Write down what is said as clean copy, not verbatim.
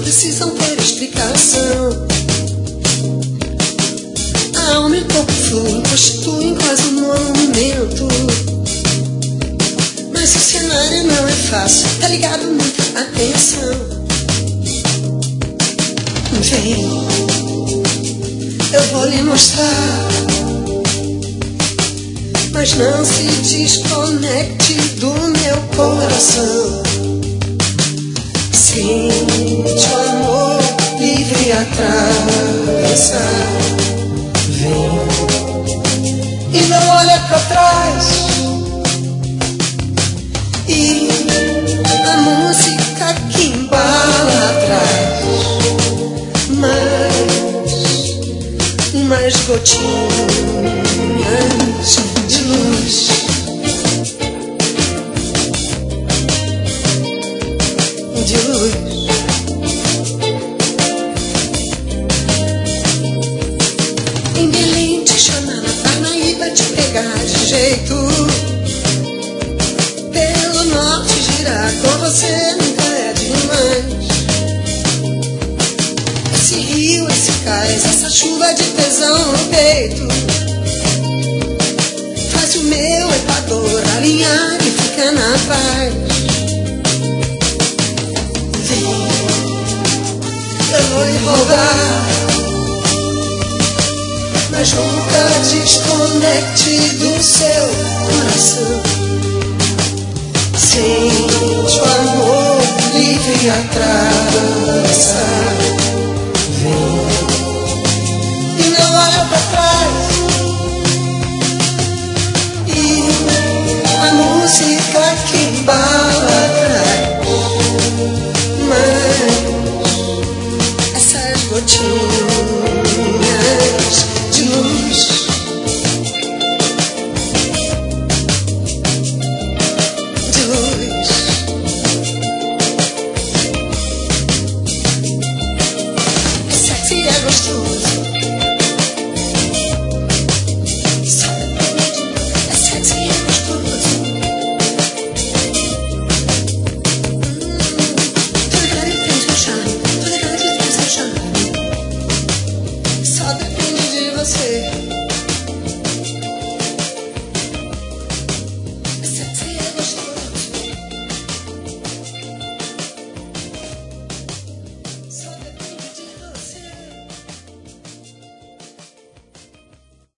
precisam ter explicação. A alma e o corpo fluem, constituem quase um monumento. Mas o cenário não é fácil, tá ligado? Muita atenção. Vem, eu vou lhe mostrar. Mas não se desconecte do meu coração. Sente o amor livre atravessar. Vem e não olha pra trás. E a música que embala atrás. Mais gotinhas de luz. De luz. Em Belém te chamar, na Parnaíba te pegar de jeito. Pelo norte girar com você nunca é demais. Esse rio, esse cais, essa chuva de tesão no peito faz o meu Equador alinhar e fica na paz. Vem, eu vou lhe roubar, mas nunca desconecte do seu coração. Sente o amor livre atravessar. Vem e não olha pra trás. E a música que embala